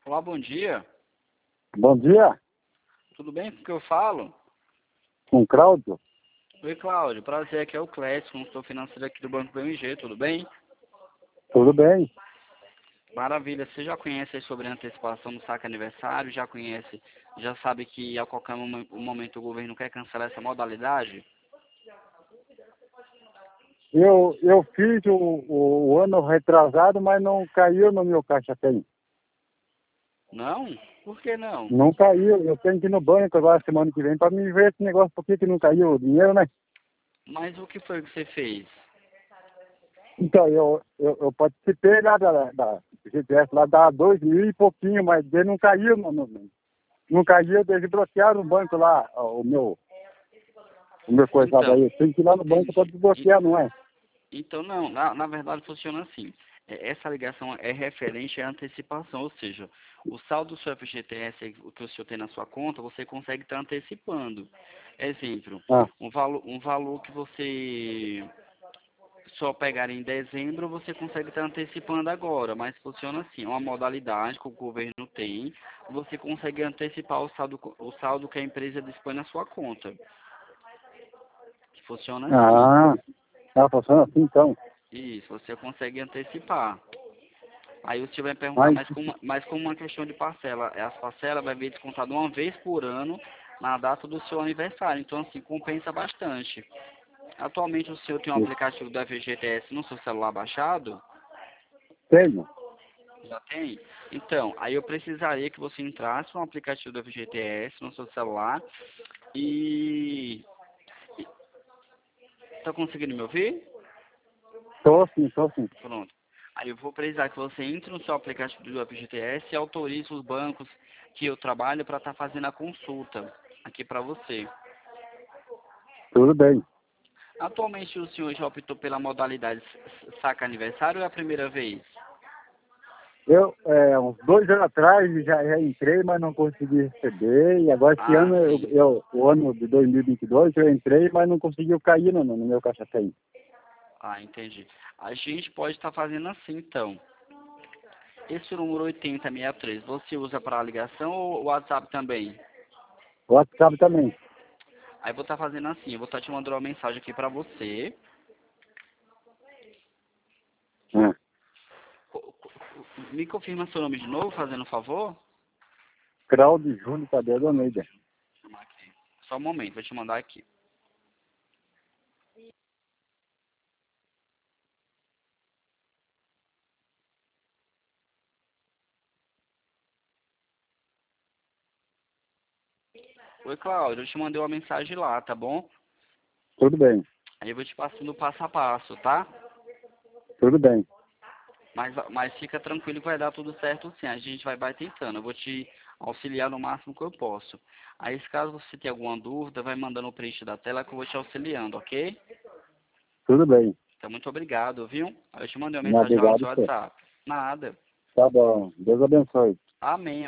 Olá, bom dia. Bom dia, Tudo bem com o que eu falo? com o Cláudio. Oi, Cláudio. Prazer, aqui é o Clécio, consultor financeiro aqui do Banco BMG, tudo bem? Tudo bem? Maravilha. Você já conhece aí sobre a antecipação do saque aniversário? Já conhece? Já sabe que a qualquer momento o governo quer cancelar essa modalidade? Eu fiz o ano retrasado, mas não caiu no meu caixa tem. Não? Por que não? Não caiu. Eu tenho que ir no banco agora semana que vem para me ver esse negócio, por que não caiu o dinheiro, né? Mas o que foi que você fez? Então, eu participei lá da GPS lá dá 2.000 e pouquinho, mas ele não caiu, não caiu, desbloquearam no banco lá, ó, o meu coisa Então, daí. Tem que ir lá no banco para entendi. desbloquear, não é? Então, não, na verdade funciona assim. Essa ligação é referente à antecipação, ou seja, o saldo do seu FGTS o que o senhor tem na sua conta, você consegue estar antecipando. Exemplo, Ah, um valor que você só pegar em dezembro, você consegue estar antecipando agora, mas funciona assim, é uma modalidade que o governo tem, você consegue antecipar o saldo que a empresa dispõe na sua conta. Funciona assim. ah, tá passando assim então. Isso, você consegue antecipar. Aí você vai perguntar, Mas, mas como uma questão de parcela, as parcelas vai vir descontado uma vez por ano na data do seu aniversário. Então, assim, compensa bastante. Atualmente o senhor tem um aplicativo do FGTS no seu celular baixado? tenho. Já tem? Então, aí eu precisaria que você entrasse no aplicativo do FGTS no seu celular e... Tá conseguindo me ouvir? Tô sim, tô sim. Pronto. Aí eu vou precisar que você entre no seu aplicativo do FGTS e autorize os bancos que eu trabalho para estar fazendo a consulta aqui para você. Tudo bem. Atualmente o senhor já optou pela modalidade saca aniversário ou é a primeira vez? Uns 2 anos atrás, já entrei, mas não consegui receber. E agora, esse Ah, ano, sim. o ano de 2022, eu entrei, mas não conseguiu cair no meu caixa tem. Ah, entendi. A gente pode estar fazendo assim, então. Esse número 8063, você usa para ligação ou WhatsApp também? O WhatsApp também. Aí eu vou estar fazendo assim, eu vou estar te mandando uma mensagem aqui para você. Ah, Me confirma seu nome de novo, fazendo um favor? Claudio Júlio Tadeu do Almeida. Só um momento, vou te mandar aqui. Oi, Cláudio, eu te mandei uma mensagem lá, tá bom? Tudo bem, Aí eu vou te passando passo a passo, tá? tudo bem. Mas fica tranquilo que vai dar tudo certo sim. A gente vai tentando. Eu vou te auxiliar no máximo que eu posso. Aí, se caso você tenha alguma dúvida, vai mandando o print da tela que eu vou te auxiliando, ok? Tudo bem. Então, muito obrigado, viu? Aí eu te mandei uma Não, mensagem lá no obrigado, seu senhor. WhatsApp. Nada. Tá bom. Deus abençoe. Amém.